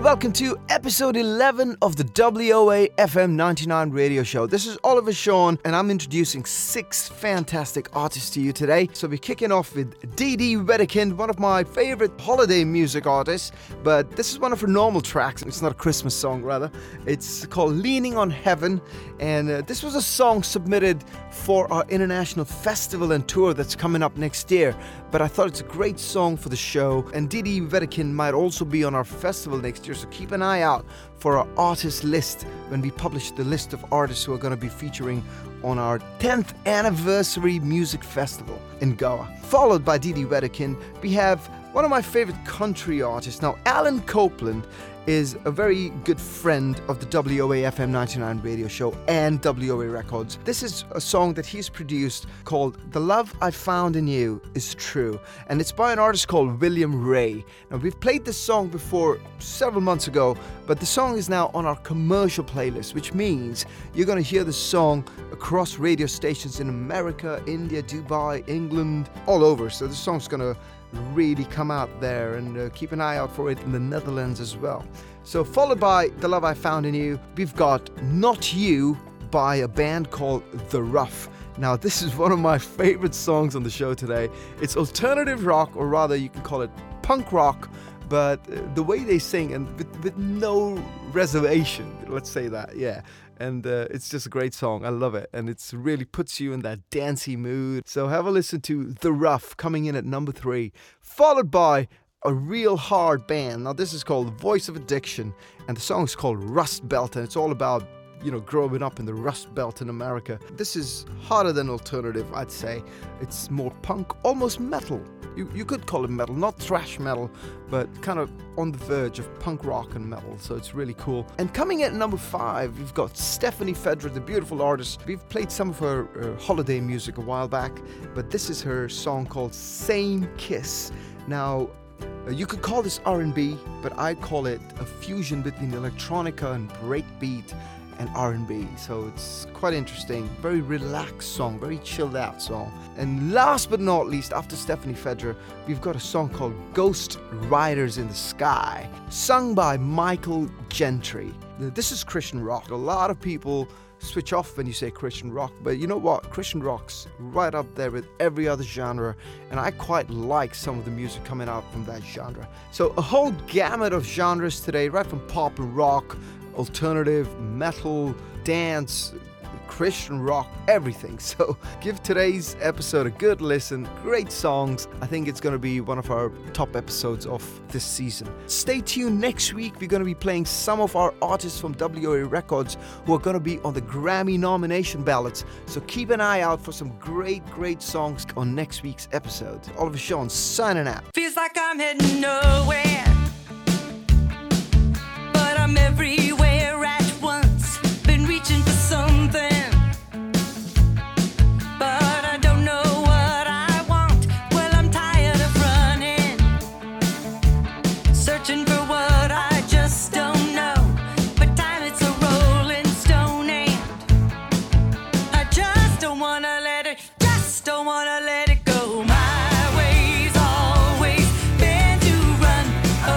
welcome to episode 11 of the WOA FM 99 radio show. This is Oliver Sean, and I'm introducing 6 fantastic artists to you today. So we're kicking off with Dee Dee Wedekind, one of my favorite holiday music artists, but this is one of her normal tracks. It's not a Christmas song, rather. It's called Leaning on Heaven, and this was a song submitted for our international festival and tour that's coming up next year. But I thought it's a great song for the show, and Dee Dee Wedekind might also be on our festival next year, so keep an eye out for our artist list when we publish the list of artists who are going to be featuring on our 10th anniversary music festival in Goa. Followed by Dee Dee Wedekind, we have one of my favorite country artists. Now, Alan Copeland is a very good friend of the WOA FM 99 radio show and WOA Records. This is a song that he's produced called The Love I Found in You Is True, and it's by an artist called William Ray. Now, we've played this song before several months ago, but the song is now on our commercial playlist, which means you're going to hear the song across radio stations in America, India, Dubai, England, all over. So the song's going to really come out there, and keep an eye out for it in the Netherlands as well. So followed by The Love I Found in You, we've got Not You by a band called The Rough. Now, this is one of my favorite songs on the show today. It's alternative rock, or rather you can call it punk rock, but the way they sing, and with no reservation, let's say that, yeah. And it's just a great song. I love it. And it really puts you in that dancey mood. So have a listen to The Rough coming in at number 3. Followed by a real hard band. Now, this is called Voice of Addiction. And the song is called Rust Belt. And it's all about, growing up in the Rust Belt in America. This is harder than alternative, I'd say. It's more punk, almost metal. You could call it metal, not thrash metal, but kind of on the verge of punk rock and metal, so it's really cool. And coming at number 5, we've got Stephanie Fedra, the beautiful artist. We've played some of her holiday music a while back, but this is her song called Same Kiss. Now, you could call this R&B, but I call it a fusion between electronica and breakbeat and R&B, so it's quite interesting. Very relaxed song, very chilled out song. And last but not least, after Stephanie Fedra, we've got a song called Ghost Riders in the Sky, sung by Michael Gentry. This is Christian rock. A lot of people switch off when you say Christian rock, but you know what? Christian rock's right up there with every other genre, and I quite like some of the music coming out from that genre. So a whole gamut of genres today, right from pop and rock, alternative, metal, dance, Christian rock, everything. So give today's episode a good listen. Great songs. I think it's going to be one of our top episodes of this season. Stay tuned. Next week, we're going to be playing some of our artists from WOA Records who are going to be on the Grammy nomination ballots. So keep an eye out for some great songs on next week's episode. Oliver Sean signing out. Feels like I'm heading nowhere, but I'm everywhere at once. Been reaching for something, but I don't know what I want. Well, I'm tired of running, searching for what I just don't know. But time, it's a rolling stone, and I just don't wanna let it go. My way's always been to run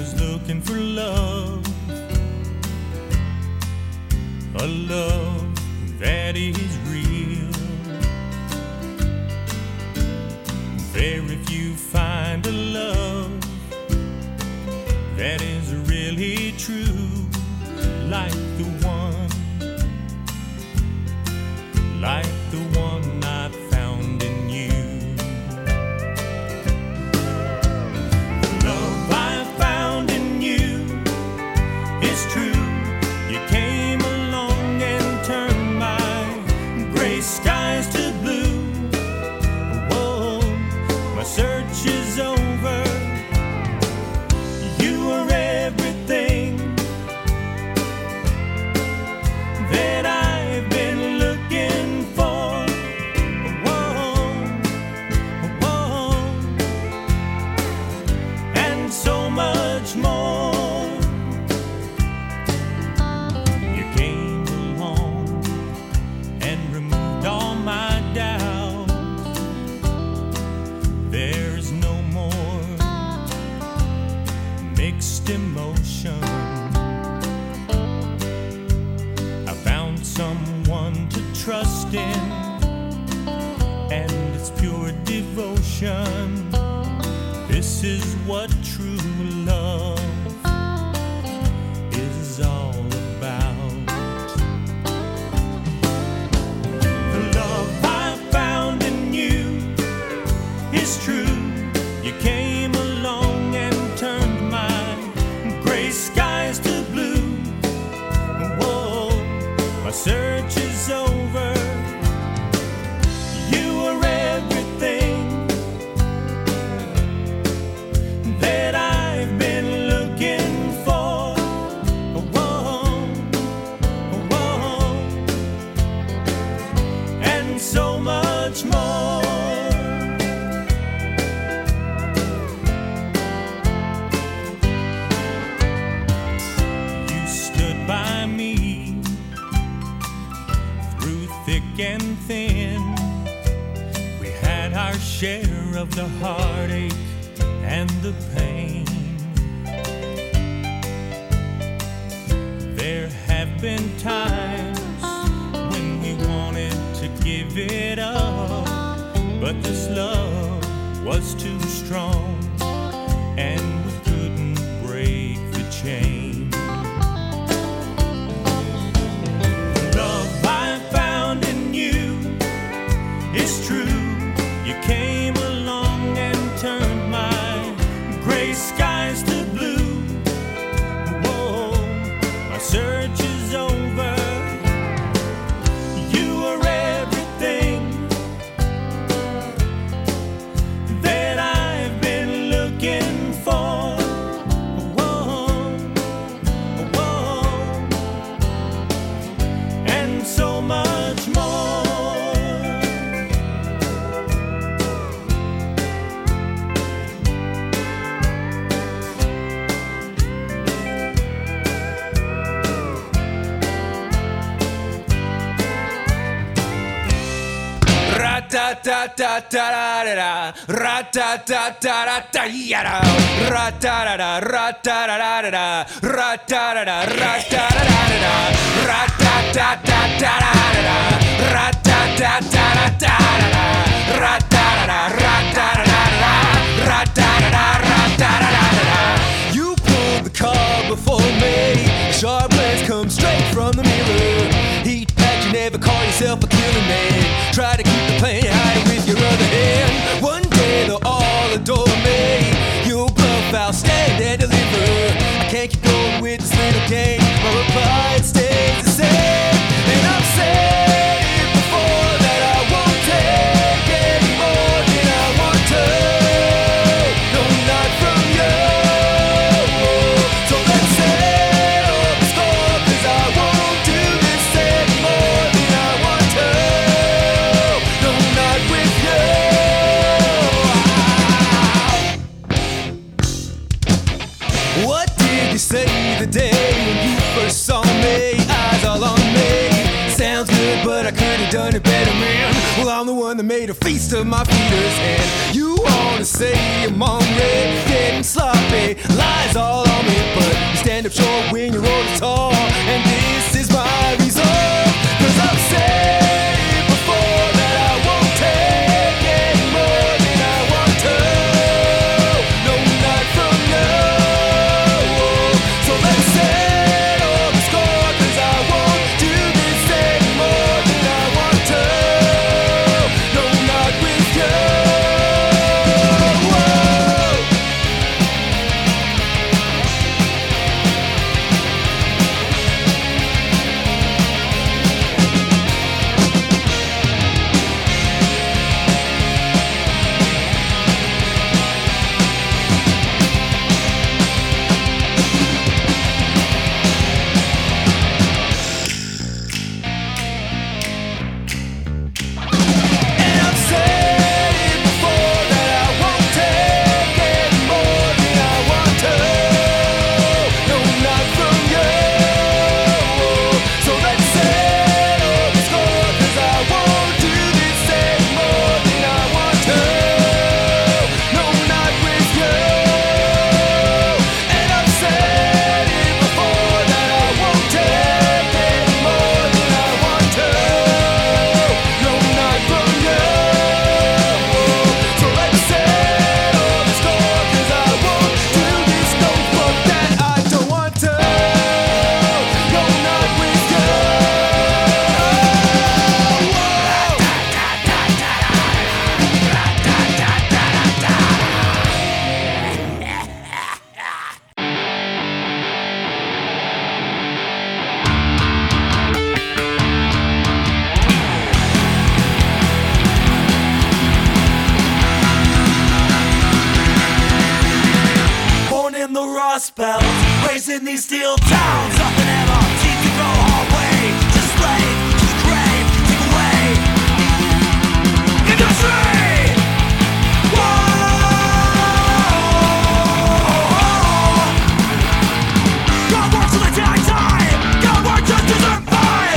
was looking for love, a love that is real. Very few find a love that is really true, like the one I found in you. The love I found in you is true. You came along and turned my gray skies to blue. Whoa, my search is over. You were everything that I've been looking for. Whoa, whoa, and so much more. You came along and removed all my doubts. There's no more mixed emotion. I found someone to trust in, and it's pure devotion. This is what true love is all about. The love I found in you is true. You came along and turned my gray skies to blue. Whoa, my search is over. You were everything that I've been looking for. Whoa, whoa, and so much more. You stood by me through thick and thin. We had our share of the heartache and the pain. There have been times when we wanted to give it up, but this love was too strong, and we couldn't break the chain. The love I found in you is true. You came along and turned my gray skies to blue. Whoa, my search is over. You were everything that I've been looking for. Whoa, whoa, and so much more. Ra-ta-ta-ta-ta-da-da-da, ra-ta-ta-ta-ta-ta-ya-da, ra-ta-da-da, ra-ta-da-da-da-da, ra-ta-da-da, ra-ta-da-da-da-da, ra-ta-ta-ta-ta-da-da-da, ra-ta-ta-ta-ta-da-da-da, ra-ta-da-da, ra-ta-da-da-da, ra-ta-da-da, ra-ta-da-da-da. You pulled the car before me. Sharp blades come straight from the mirror. Heat pack, you never call yourself a killer man. Try to keep the plane high with your other hand. One day they'll all adore me. You'll bluff, I'll stand and deliver. I can't keep going with this little game. My reply stays the same. And I'm saying before that I won't take any more than I want to. No, not from you. So let's settle the score, 'cause I won't do this anymore than I want to. No, not with you. What did you say the day when you first saw me? Eyes all on me. Sounds good, but I could have done it better, man. Well, I'm the one that made a feast of my feeders, and you wanna say I'm hungry, getting sloppy, lies all on stand up short when you're older tall. And this is my resolve, 'cause I've said it before that I won't take any more than I want to. No, not from you. So let's settle the score, 'cause I won't do this anymore than I want to. No, not with you. And I've said it before that I won't take any more than I want to. No, not from you. So let's settle the score, 'cause I won't do this anymore than I want to. No, not with you. And I've said it before that I won't take any more than I want to. No, not from you. So let's settle the score, 'cause I won't do this. No, fuck that, I don't want to. No, not with you. Born in the Rust Belt, raised in these steel towns. Nothing ever seems to go our way. Just slave to the grave, take away industry. Whoa! God work till the day I die. God work just to survive.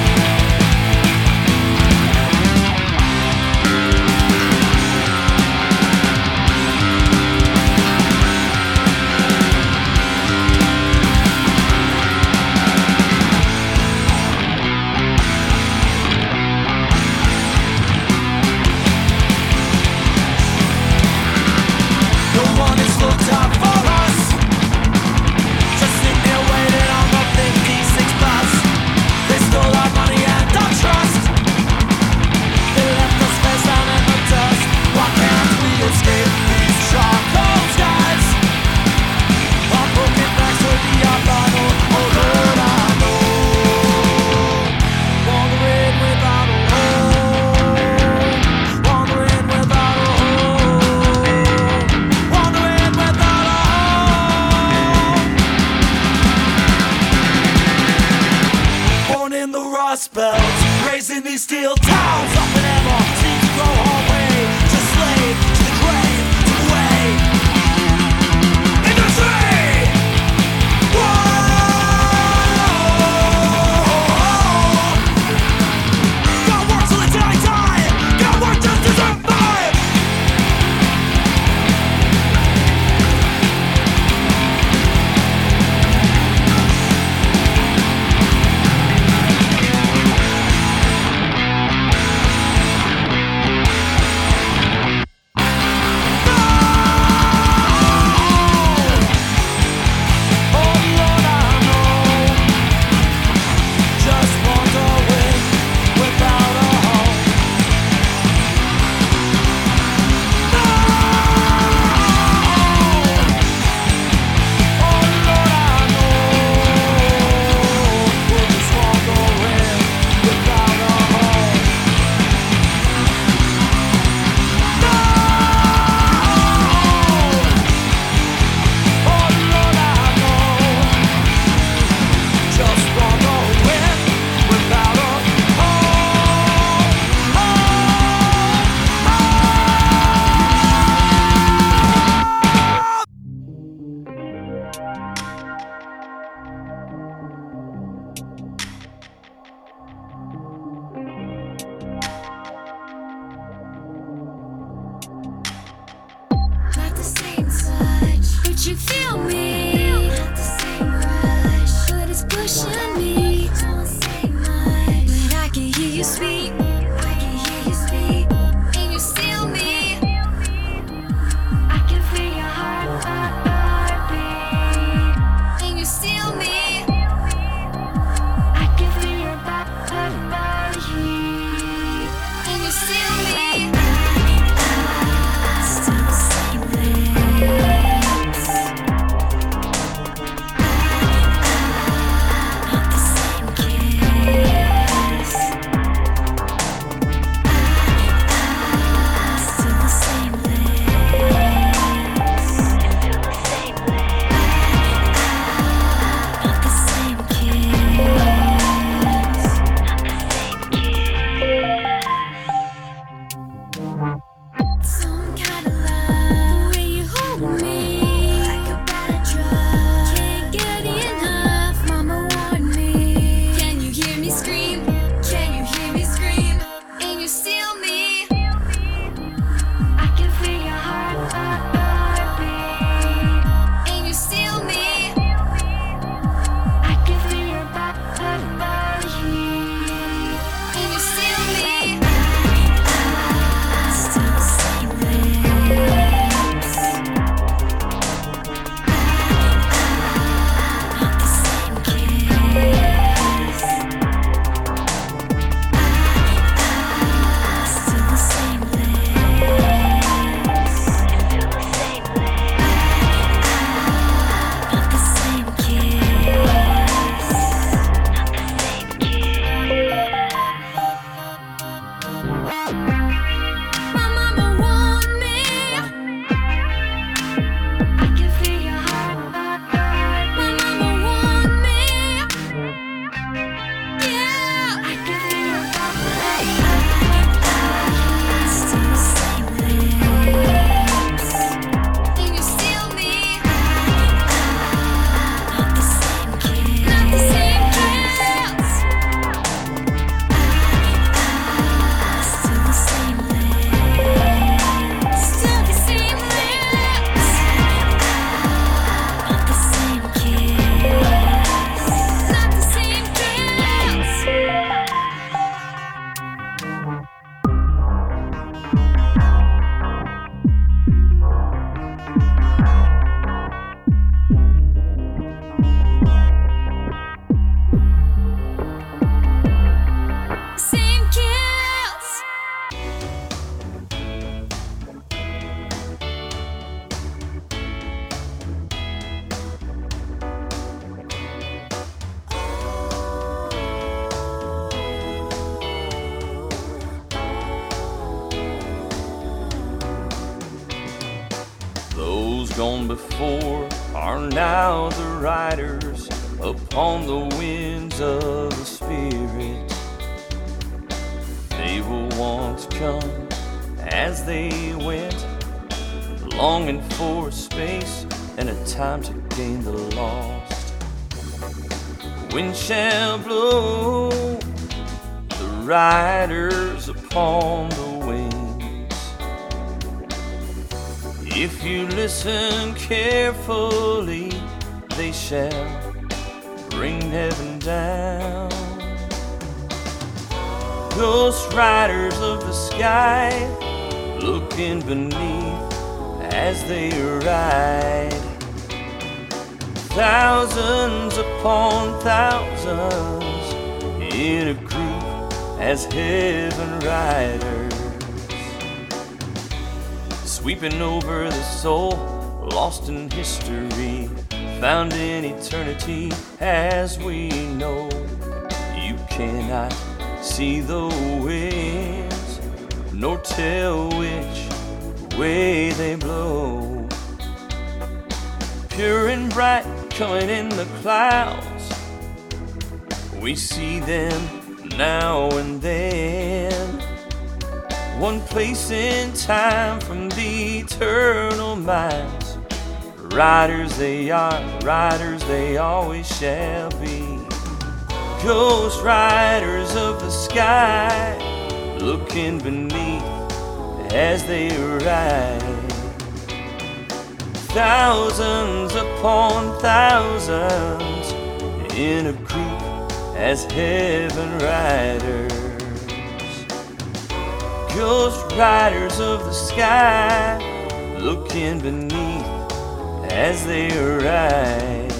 No one is looked out for us. Just sitting there waiting on the 56 bus. They stole our money and our trust. They left us face down in the dust. Why can't we escape these charcoal skies? Our broken backs will be our final. Oh Lord, I know. Wandering without a home. Wandering without a home. Wandering without a home. Born in the Rust Belt, raised in these steel towns. Nothing ever seems to go our way. Just slave to the grave, to the way industry. Whoa! God work till the day I die. God work just to survive. gone before are now the riders upon the winds of the Spirit. They will once come as they went, longing for space and a time to gain the lost. Wind shall blow the riders upon the wings. If you listen carefully, they shall bring heaven down. Ghost riders of the sky, looking beneath as they ride. Thousands upon thousands in a group as heaven riders, sweeping over the soul lost in history, found in eternity as we know. You cannot see the winds nor tell which way they blow. Pure and bright coming in the clouds, we see them now and then. One place in time from the eternal minds. Riders they are, riders they always shall be. Ghost riders of the sky, looking beneath as they ride. Thousands upon thousands in a group as heaven riders. Ghost riders of the sky, looking beneath as they ride.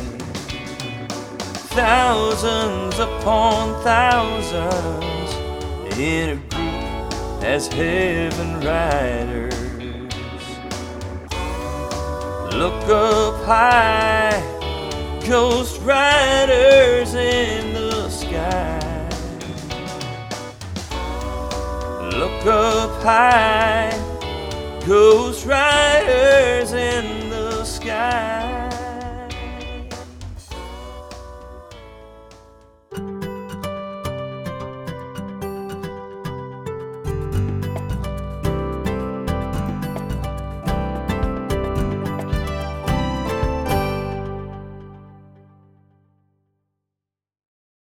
Thousands upon thousands in a group as heaven riders. Look up high, ghost riders in the sky. Look up high, ghost riders in the sky.